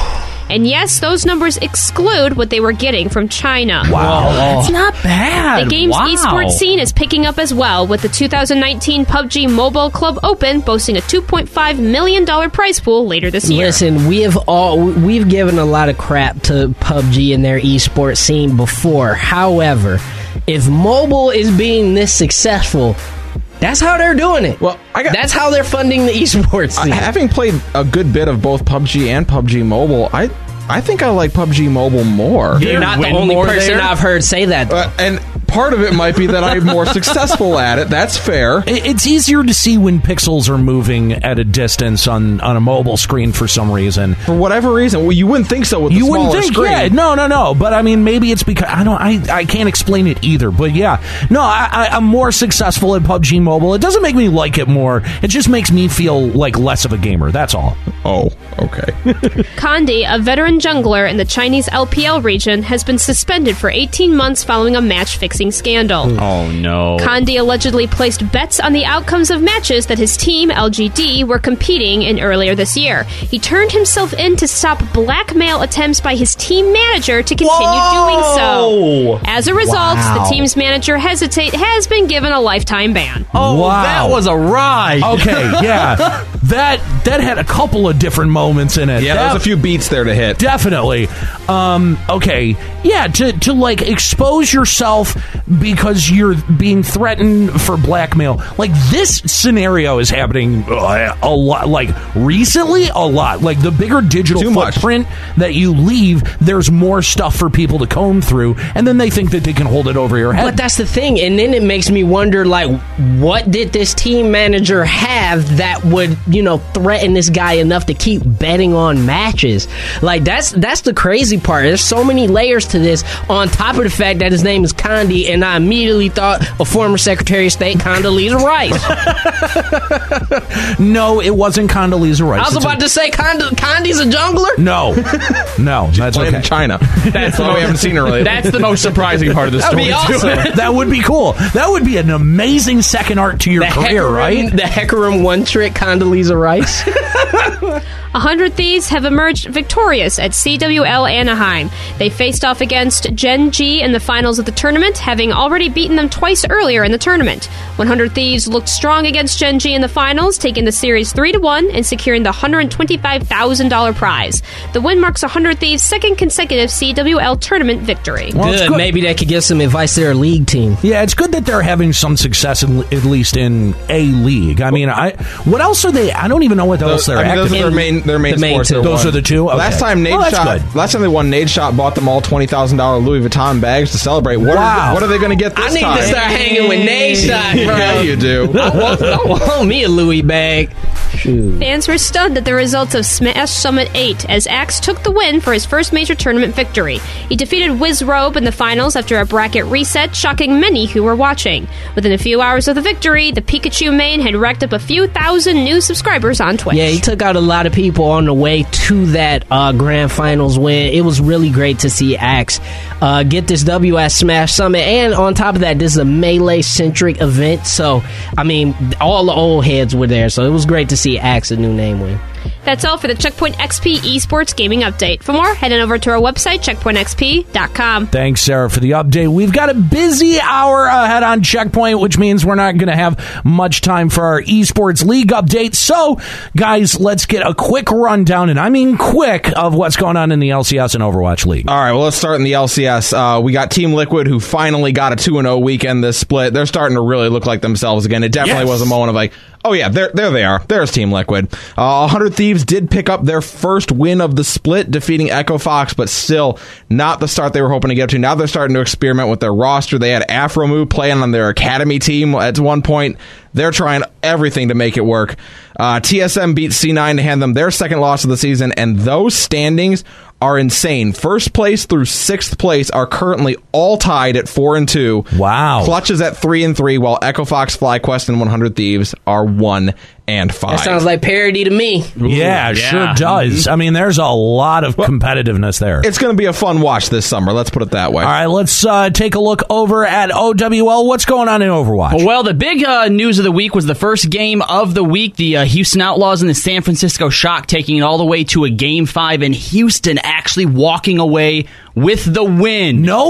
And yes, those numbers exclude what they were getting from China. Wow, that's not bad. The game's esports scene is picking up as well, with the 2019 PUBG Mobile Club Open boasting a $2.5 million prize pool later this year. Listen, we've given a lot of crap to PUBG and their esports scene before. However, if mobile is being this successful, that's how they're doing it. Well, that's how they're funding the esports scene. Having played a good bit of both PUBG and PUBG Mobile, I think I like PUBG Mobile more. You're not the only person I've heard say that. And part of it might be that I'm more successful at it. That's fair. It's easier to see when pixels are moving at a distance on a mobile screen for some reason. For whatever reason. Well, you wouldn't think so with the smaller screen. Yeah, no. But I mean, maybe it's because I can't explain it either. But yeah, no, I'm more successful at PUBG Mobile. It doesn't make me like it more. It just makes me feel like less of a gamer. That's all. Oh, okay. Kandi, a veteran jungler in the Chinese LPL region, has been suspended for 18 months following a match-fixing scandal. Oh, no. Kandi allegedly placed bets on the outcomes of matches that his team, LGD, were competing in earlier this year. He turned himself in to stop blackmail attempts by his team manager to continue doing so. As a result, the team's manager, Hesitate, has been given a lifetime ban. Oh, wow. That was a ride. Okay, yeah. That had a couple of different moments in it. Yeah, there was a few beats there to hit. Definitely. Okay. Yeah, to like expose yourself because you're being threatened for blackmail. Like, this scenario is happening a lot. Like, recently, a lot. Like, the bigger digital footprint that you leave, there's more stuff for people to comb through, and then they think that they can hold it over your head. But that's the thing, and then it makes me wonder, like, what did this team manager have that would, threaten this guy enough to keep betting on matches? Like, that's the crazy part. There's so many layers to this, on top of the fact that his name is Kandi, and I immediately thought of former Secretary of State Condoleezza Rice. No, it wasn't Condoleezza Rice. I was about to say Kandi's a jungler? No, that's okay. In China. That's we haven't seen her lately. That's the most surprising part of the story. That'd be awesome. That would be cool. That would be an amazing second arc to your career, right? The Hecarim one-trick Condoleezza Rice. 100 Thieves have emerged victorious at CWL Anaheim. They faced off against Gen G in the finals of the tournament, having already beaten them twice earlier in the tournament. 100 Thieves looked strong against Gen G in the finals, taking the series 3-1 and securing the $125,000 prize. The win marks 100 Thieves' second consecutive CWL tournament victory. Well, good. Maybe they could give some advice to their league team. Yeah, it's good that they're having some success, at least in a league. I mean, what else are they? I don't even know what else they're active in. Their main sports. Those are the two? Okay. Last time they won, Nade Shot bought them all $20,000 Louis Vuitton bags to celebrate. What are they going to get this time? I need to start hanging with Nade Shot, bro. Yeah, you do. I want me a Louis bag. Shoot. Fans were stunned at the results of Smash Summit 8 as Axe took the win for his first major tournament victory. He defeated Wizrobe in the finals after a bracket reset, shocking many who were watching. Within a few hours of the victory, the Pikachu main had racked up a few thousand new subscribers on Twitch. Yeah, he took out a lot of people on the way to that grand finals win. It was really great to see Axe get this W at Smash Summit, and on top of that, this is a Melee-centric event, so, I mean, all the old heads were there, so it was great to see Axe a new name win. That's all for the Checkpoint XP Esports Gaming Update. For more, head on over to our website, checkpointxp.com. Thanks, Sarah, for the update. We've got a busy hour ahead on Checkpoint, which means we're not going to have much time for our Esports League update. So, guys, let's get a quick rundown, and I mean quick, of what's going on in the LCS and Overwatch League. All right, well, let's start in the LCS. We got Team Liquid, who finally got a 2-0 weekend this split. They're starting to really look like themselves again. It definitely was a moment of like, oh yeah, there they are. There's Team Liquid. 100 Thieves did pick up their first win of the split, defeating Echo Fox, but still not the start they were hoping to get to. Now they're starting to experiment with their roster. They had Afromu playing on their academy team at one point. They're trying everything to make it work. TSM beat C9 to hand them their second loss of the season, and those standings are insane. First place through sixth place are currently all tied at 4-2. Wow. Clutch is at 3-3, while Echo Fox, FlyQuest, and 100 Thieves are 1-2. and 5. That sounds like parody to me. Yeah, it sure does. I mean, there's a lot of competitiveness there. It's going to be a fun watch this summer. Let's put it that way. All right, let's take a look over at OWL. What's going on in Overwatch? Well, the big news of the week was the first game of the week. The Houston Outlaws and the San Francisco Shock taking it all the way to a Game 5, and Houston actually walking away with the win. No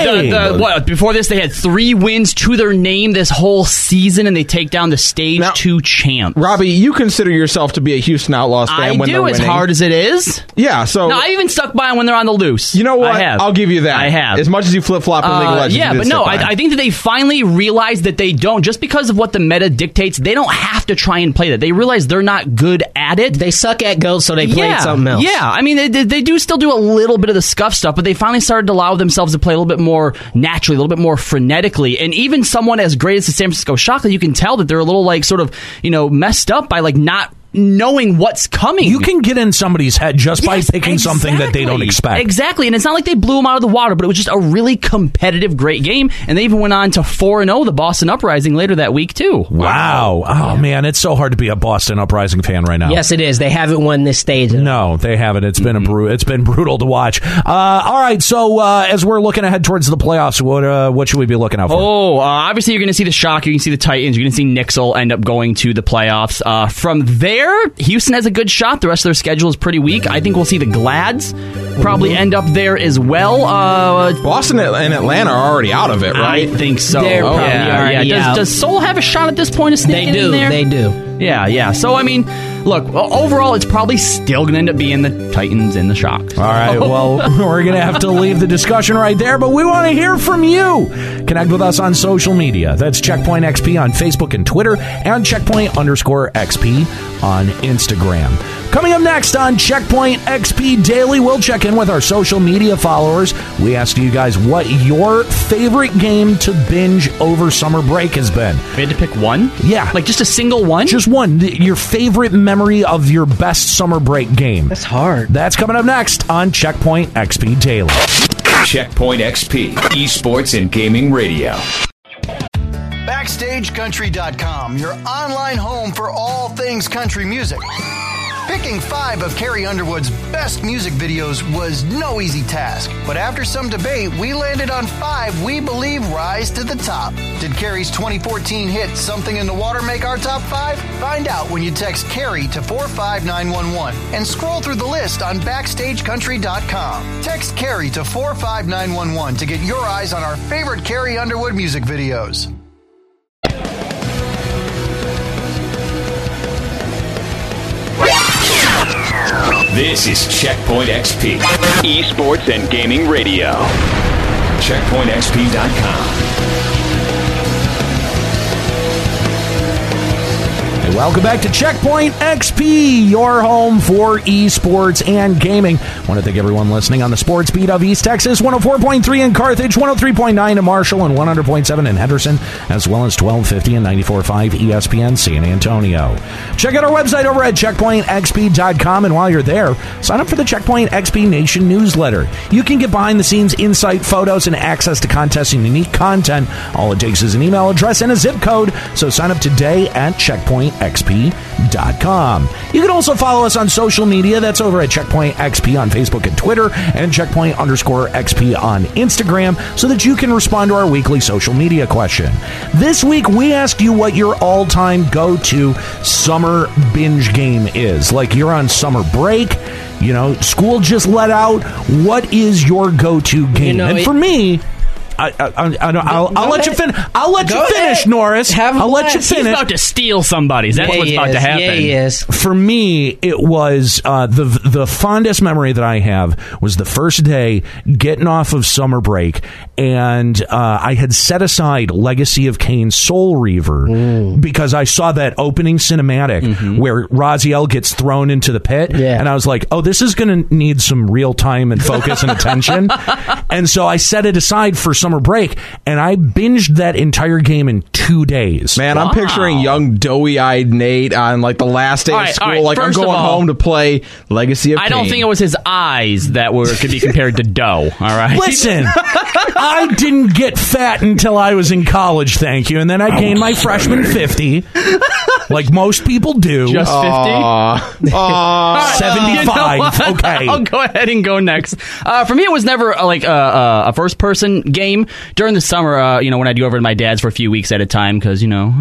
way! Before this, they had 3 wins to their name this whole season, and they take down the Stage 2 champs. Robbie, you consider yourself to be a Houston Outlaws fan when they're winning. I do, as hard as it is. Yeah, so... No, I even stuck by them when they're on the loose. You know what? I have. I'll give you that. I have. As much as you flip-flop in League of Legends. Yeah, but no, I think that they finally realized that they don't, just because of what the meta dictates, they don't have to try and play that. They realize they're not good at it. They suck at Go, so they played something else. Yeah, I mean, they do still do a little bit of the scuff stuff, but they finally started to allow themselves to play a little bit more naturally, a little bit more frenetically. And even someone as great as the San Francisco Shock, you can tell that they're a little sort of, messed up by not knowing what's coming. You can get in somebody's head just by picking something that they don't expect. Exactly, and it's not like they blew them out of the water, but it was just a really competitive, great game, and they even went on to 4-0 the Boston Uprising later that week, too. Wow. Oh, man, it's so hard to be a Boston Uprising fan right now. Yes, it is. They haven't won this stage. No, they haven't. It's been it's been brutal to watch. All right, so as we're looking ahead towards the playoffs, what should we be looking out for? Obviously you're going to see the Shock, you're going to see the Titans, you're going to see Nixel end up going to the playoffs. From there, Houston has a good shot. The rest of their schedule is pretty weak. I think we'll see the Glads probably end up there as well. Boston and Atlanta are already out of it, right? I think so. They're probably already out. Does Seoul have a shot at this point of sneaking in there? They do. Yeah. So, I mean, look, overall, it's probably still going to end up being the Titans and the Shocks. All right, well, we're going to have to leave the discussion right there, but we want to hear from you. Connect with us on social media. That's Checkpoint XP on Facebook and Twitter, and Checkpoint_XP on Instagram. Coming up next on Checkpoint XP Daily, we'll check in with our social media followers. We asked you guys what your favorite game to binge over summer break has been. We had to pick one? Yeah. Like just a single one? Just one. Your favorite memory of your best summer break game. That's hard. That's coming up next on Checkpoint XP Daily. Checkpoint XP, esports and gaming radio. BackstageCountry.com, your online home for all things country music. Picking 5 of Carrie Underwood's best music videos was no easy task, but after some debate, we landed on 5 we believe rise to the top. Did Carrie's 2014 hit Something in the Water make our top 5? Find out when you text Carrie to 45911 and scroll through the list on BackstageCountry.com. Text Carrie to 45911 to get your eyes on our favorite Carrie Underwood music videos. This is Checkpoint XP, esports and gaming radio. CheckpointXP.com. Welcome back to Checkpoint XP, your home for esports and gaming. I want to thank everyone listening on the sports beat of East Texas, 104.3 in Carthage, 103.9 in Marshall, and 100.7 in Henderson, as well as 1250 and 94.5 ESPN San Antonio. Check out our website over at CheckpointXP.com, and while you're there, sign up for the Checkpoint XP Nation newsletter. You can get behind-the-scenes insight, photos, and access to contests and unique content. All it takes is an email address and a zip code, so sign up today at CheckpointXP.com. You can also follow us on social media. That's over at Checkpoint XP on Facebook and Twitter, and Checkpoint_XP on Instagram, so that you can respond to our weekly social media question. This week, we asked you what your all-time go-to summer binge game is. Like, you're on summer break, school just let out. What is your go-to game? And for me, I'll let you finish. I'll let you finish, Norris. I'll let you finish. He's about to steal somebody's. That's what's about to happen. Yeah, he is. For me, it was the fondest memory that I have was the first day getting off of summer break, and I had set aside Legacy of Kain Soul Reaver because I saw that opening cinematic where Raziel gets thrown into the pit, and I was like, oh, this is going to need some real time and focus and attention. And so I set it aside for summer break, and I binged that entire game in 2 days. Man, I'm picturing young doughy-eyed Nate on like the last day of school. Like, I'm going home to play Legacy of Kain. I don't think it was his eyes that could be compared to dough. All right. Listen, I didn't get fat until I was in college, thank you, and then I gained my freshman 50. like most people do. Just 50? 75. Okay. I'll go ahead and go next. For me, it was never a first-person game. During the summer, when I'd go over to my dad's for a few weeks at a time because,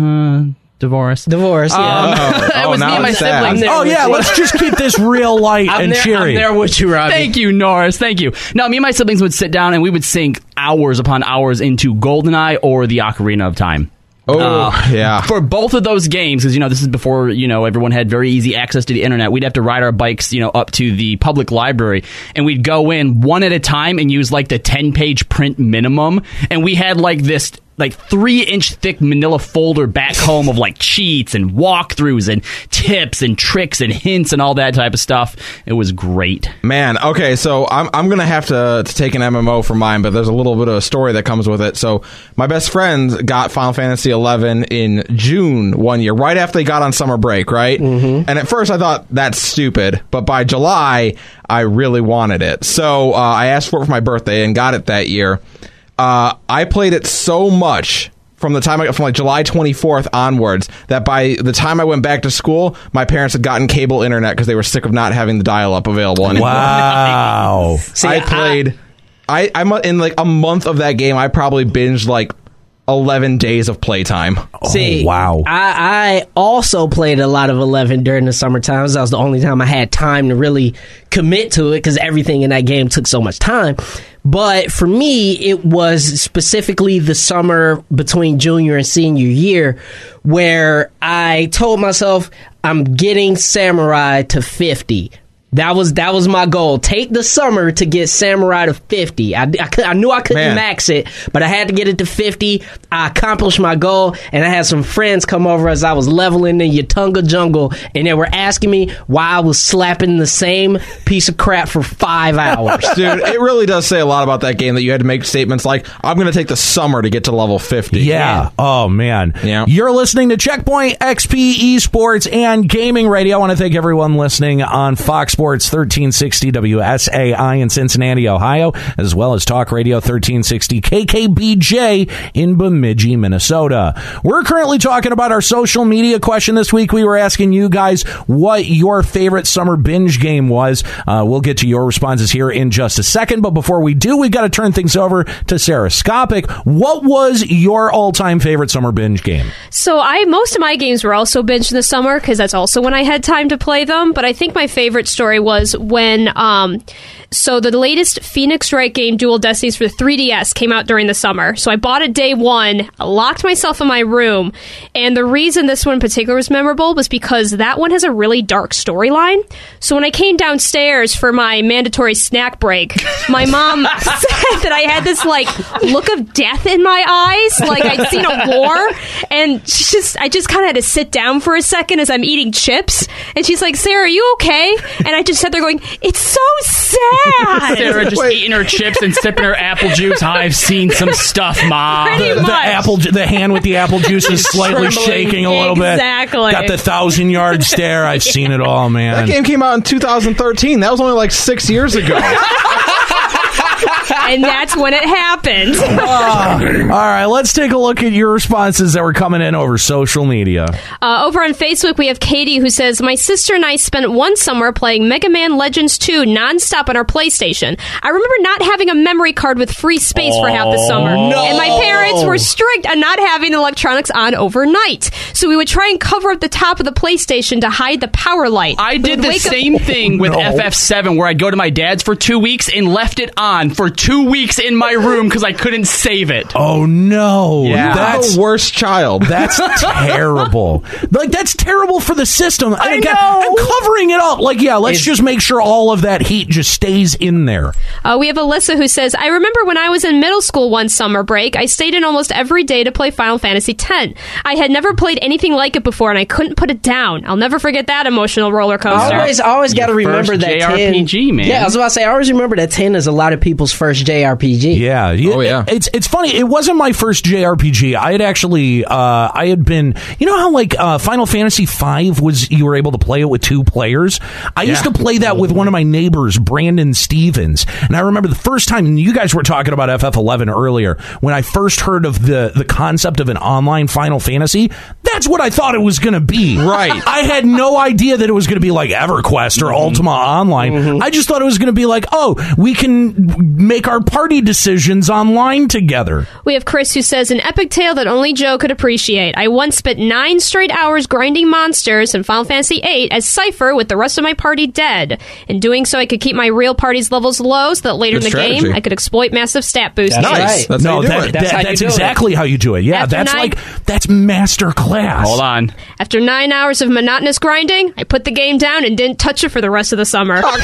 divorce. Yeah. It was me and my siblings. Oh, yeah, let's just keep this real light and cheery. I'm there with you, Robbie. Thank you, Norris. Thank you. No, me and my siblings would sit down and we would sink hours upon hours into GoldenEye or the Ocarina of Time. Yeah. For both of those games, because, this is before, everyone had very easy access to the internet. We'd have to ride our bikes, up to the public library, and we'd go in one at a time and use, the 10-page print minimum, and we had, this 3-inch thick manila folder back home of cheats and walkthroughs and tips and tricks and hints and all that type of stuff. It was great. Man, okay, so I'm gonna have to take an MMO for mine, but there's a little bit of a story that comes with it. So my best friend got Final Fantasy XI in June one year, right after they got on summer break, right? Mm-hmm. And at first I thought that's stupid, but by July I really wanted it. So I asked for it for my birthday and got it that year. I played it so much from July 24th onwards that by the time I went back to school, my parents had gotten cable internet because they were sick of not having the dial-up available anymore. Wow. See, I played... I'm in a month of that game, I probably binged 11 days of playtime. See, wow. I also played a lot of 11 during the summer times. That was the only time I had time to really commit to it because everything in that game took so much time. But for me, it was specifically the summer between junior and senior year where I told myself I'm getting Samurai to 50. That was my goal. Take the summer to get Samurai to 50. I knew I couldn't max it, but I had to get it to 50. I accomplished my goal, and I had some friends come over as I was leveling in Yatunga Jungle, and they were asking me why I was slapping the same piece of crap for 5 hours. Dude, it really does say a lot about that game that you had to make statements like, I'm going to take the summer to get to level 50. Yeah. Oh, man. Yeah. You're listening to Checkpoint XP Esports and Gaming Radio. I want to thank everyone listening on Fox Sports 1360 WSAI in Cincinnati, Ohio, as well as Talk Radio 1360 KKBJ in Bemidji, Minnesota. We're currently talking about our social media question this week. We were asking you guys what your favorite summer binge game was. We'll get to your responses here in just a second, but before we do, we've got to turn things over to Sarah Skopik. What was your all-time favorite summer binge game? So most of my games were also binged in the summer because that's also when I had time to play them, but I think my favorite story was when so the latest Phoenix Wright game, Dual Destinies for the 3DS, came out during the summer. So I bought it day one, locked myself in my room, and the reason this one in particular was memorable was because that one has a really dark storyline. So when I came downstairs for my mandatory snack break, my mom said that I had this look of death in my eyes, like I'd seen a war, and I just kind of had to sit down for a second as I'm eating chips, and she's like, "Sarah, are you okay?" And I just sat there going, "It's so sad." Sarah just eating her chips and sipping her apple juice. I've seen some stuff, Mom. The hand with the apple juice is slightly shaking a little bit. Exactly. Got the 1,000-yard stare. I've seen it all, man. That game came out in 2013. That was only 6 years ago. And that's when it happened. All right, let's take a look at your responses that were coming in over social media. Over on Facebook, we have Katie who says, "My sister and I spent one summer playing Mega Man Legends 2 nonstop on our PlayStation. I remember not having a memory card with free space for half the summer. No. And my parents were strict on not having electronics on overnight. So we would try and cover up the top of the PlayStation to hide the power light. I did the same thing with FF7 where I'd go to my dad's for 2 weeks and left it on for 2 weeks in my room because I couldn't save it. Oh, no. Yeah. That's the worst child. That's terrible. That's terrible for the system. And I again, know. and covering it up. Let's just make sure all of that heat just stays in there. We have Alyssa who says, "I remember when I was in middle school one summer break, I stayed in almost every day to play Final Fantasy X. I had never played anything like it before, and I couldn't put it down. I'll never forget that emotional roller coaster." I always got to remember that 10. JRPG, man. Yeah, I was about to say, I always remember that 10 is a lot of people's first first JRPG. Yeah. Oh, yeah. It's funny. It wasn't my first JRPG. I had actually, I had been, you know how like Final Fantasy V was, you were able to play it with 2 players? I used to play that with one of my neighbors, Brandon Stevens. And I remember the first time, and you guys were talking about FF11 earlier, when I first heard of the concept of an online Final Fantasy, that's what I thought it was going to be. Right. I had no idea that it was going to be like EverQuest or Ultima Online. I just thought it was going to be like, oh, we can make our party decisions online together. We have Chris who says, an epic tale that only Joe could appreciate. I once spent 9 straight hours grinding monsters in Final Fantasy VIII as Cypher with the rest of my party dead. In doing so, I could keep my real party's levels low so that later Good in the strategy. game, I could exploit massive stat boosts. Nice. Right. That's how you do it. That's exactly how you do it. Yeah, After that's master class. Hold on. After 9 hours of monotonous grinding, I put the game down and didn't touch it for the rest of the summer. You did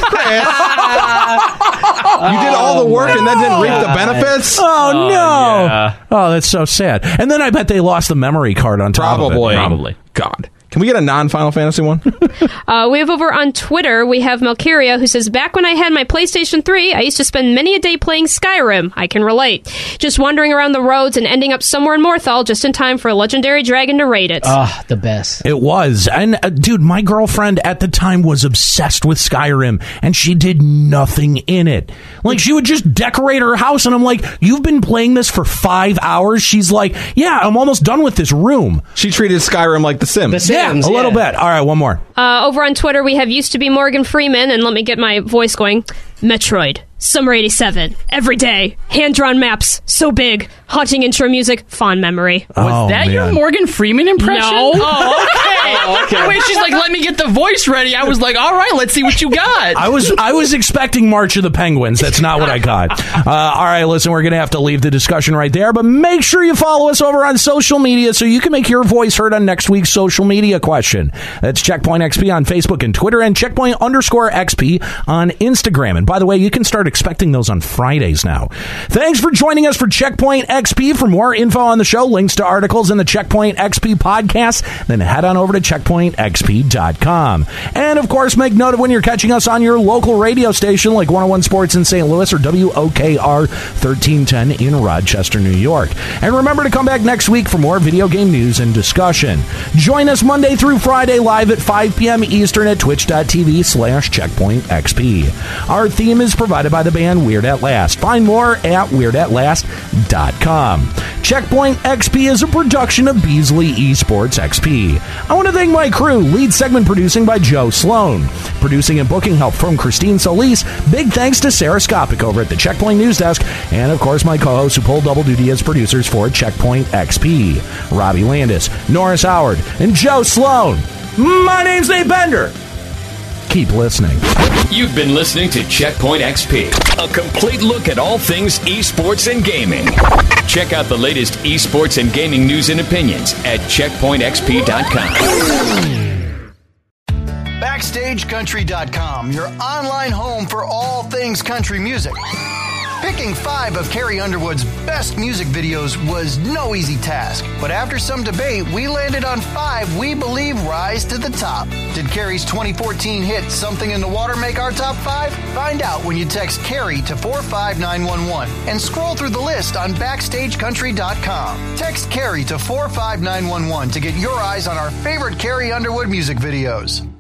all the work and then didn't reap the benefits? Oh, no. Yeah. Oh, that's so sad. And then I bet they lost the memory card on top of it. Probably. God. Can we get a non-Final Fantasy one? We have over on Twitter, we have Melchiria who says, back when I had my PlayStation 3, I used to spend many a day playing Skyrim. I can relate. Just wandering around the roads and ending up somewhere in Morthal just in time for a legendary dragon to raid it. The best. It was. And, dude, my girlfriend at the time was obsessed with Skyrim, and she did nothing in it. Like, she would just decorate her house, and I'm like, you've been playing this for 5 hours? She's like, yeah, I'm almost done with this room. She treated Skyrim like The Sims. Yeah, a little bit. All right, one more. Over on Twitter, we have used to be Morgan Freeman, and let me get my voice going. Metroid, Summer 87, every day, hand-drawn maps, so big, haunting intro music, fond memory. Was that your Morgan Freeman impression? No. Oh, okay. Wait, she's like, let me get the voice ready. I was like, all right, let's see what you got. I was expecting March of the Penguins. That's not what I got. All right, listen, we're going to have to leave the discussion right there, but make sure you follow us over on social media so you can make your voice heard on next week's social media question. That's Checkpoint XP on Facebook and Twitter, and Checkpoint_XP on Instagram. And by the way, you can start expecting those on Fridays now. Thanks for joining us for Checkpoint XP. For more info on the show, links to articles in the Checkpoint XP podcast, then head on over to checkpointxp.com. And of course, make note of when you're catching us on your local radio station like 101 Sports in St. Louis or WOKR 1310 in Rochester, New York. And remember to come back next week for more video game news and discussion. Join us Monday through Friday live at 5 p.m. Eastern at twitch.tv/checkpointxp. Our theme is provided by the band Weird at Last. Find more at weirdAtLast.com. Checkpoint XP is a production of Beasley Esports XP. I want to thank my crew, lead segment producing by Joe Sloan. Producing and booking help from Christine Solis. Big thanks to Sarah Skopic over at the Checkpoint News Desk. And of course, my co-hosts who pull double duty as producers for Checkpoint XP. Robbie Landis, Norris Howard, and Joe Sloan. My name's Nate Bender. Keep listening. You've been listening to Checkpoint XP, a complete look at all things esports and gaming. Check out the latest esports and gaming news and opinions at checkpointxp.com. BackstageCountry.com, your online home for all things country music. Picking 5 of Carrie Underwood's best music videos was no easy task, but after some debate, we landed on 5 we believe rise to the top. Did Carrie's 2014 hit Something in the Water make our top 5? Find out when you text Carrie to 45911 and scroll through the list on BackstageCountry.com. Text Carrie to 45911 to get your eyes on our favorite Carrie Underwood music videos.